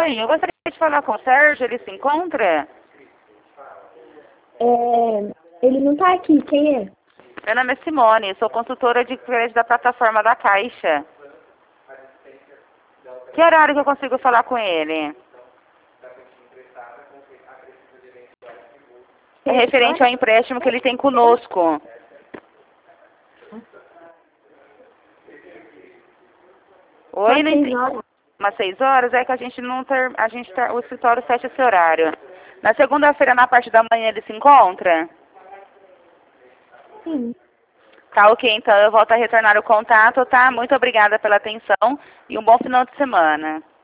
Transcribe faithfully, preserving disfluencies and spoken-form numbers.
Oi, eu gostaria de falar com o Sérgio, ele se encontra? É, ele não tá aqui, quem é? Meu nome é Simone, sou consultora de crédito da plataforma da Caixa. Que horário que eu consigo falar com ele? É referente ao empréstimo que ele tem conosco. Oi, Às não seis entendi. horas. Umas seis horas? É que a gente não ter... a gente ter... o escritório fecha esse horário. Na segunda-feira, na parte da manhã, ele se encontra? Sim. Tá, ok, então eu volto a retornar o contato, tá? Muito obrigada pela atenção e um bom final de semana.